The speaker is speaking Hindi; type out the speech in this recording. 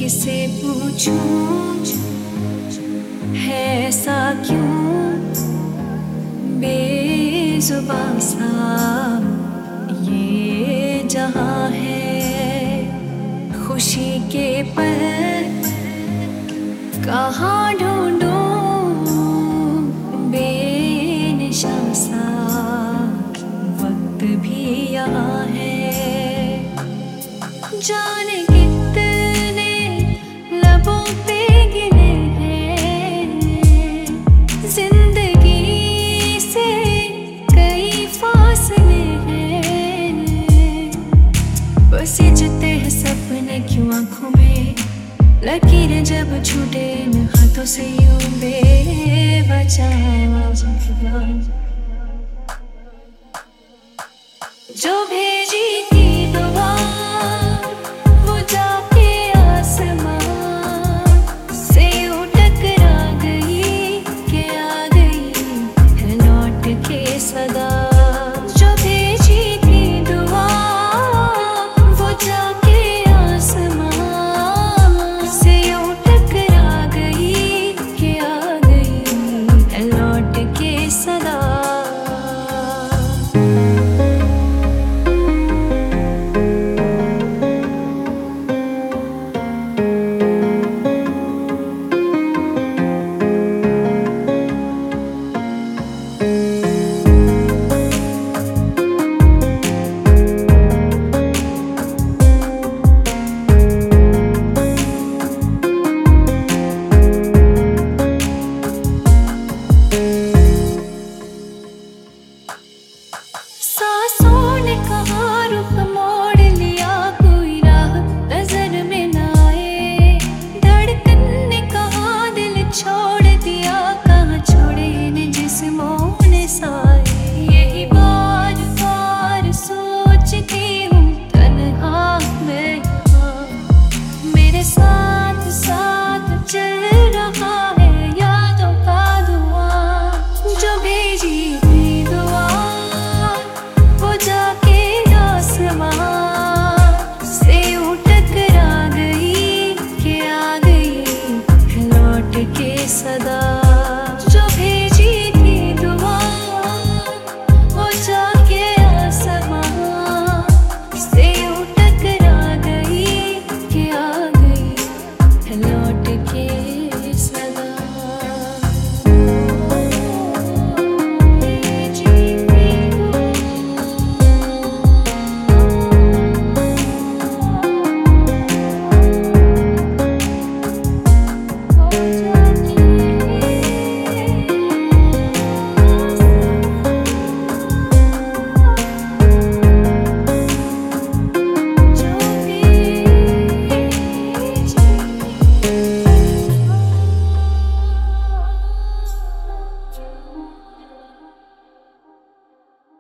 से पूछूं है ऐसा क्यों बेजुबां सा ये जहां है। खुशी के पल कहाँ ढूंढूं बेनिशां सा वक्त भी यहाँ है। जाने कितने लबों पे गिले हैं जिंदगी से कई फासले हैं। बसीजते हैं सपने क्यों आँखों में, लकीरें जब छूटे इन हाथों से यूं बेवजह। जो भेजी थी